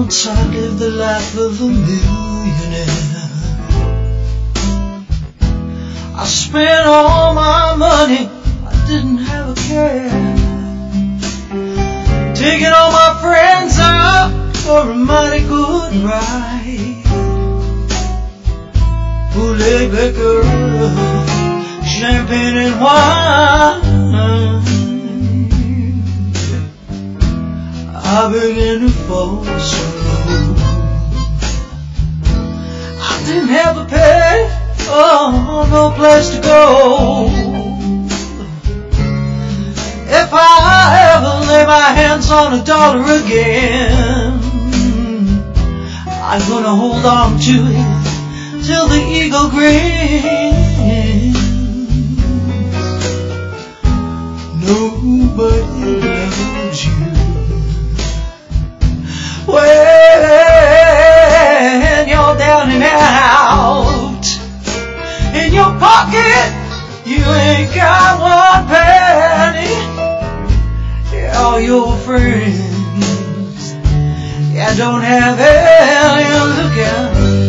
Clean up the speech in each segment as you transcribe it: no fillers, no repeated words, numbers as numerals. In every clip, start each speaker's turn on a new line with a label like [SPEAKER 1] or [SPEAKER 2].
[SPEAKER 1] Once I lived the life of a millionaire. I spent all my money, I didn't have a care. Taking all my friends out for a mighty good ride. Poulet liquor, champagne and wine. I began to fall slow. I didn't have to pay, oh, no place to go. If I ever lay my hands on a dollar again, I'm gonna hold on to it till the eagle grins. Nobody loves you when you're down and out. In your pocket, you ain't got one penny. All your friends, yeah, don't have any to look at.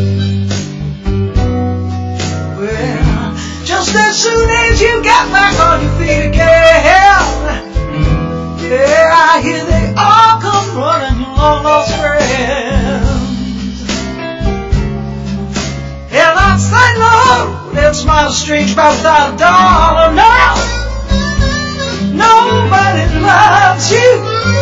[SPEAKER 1] Well, just as soon as you get back on your feet again, yeah, I hear they all come running, your long lost friends. And I'd say, no, that's my strange about without a dollar now. Nobody loves you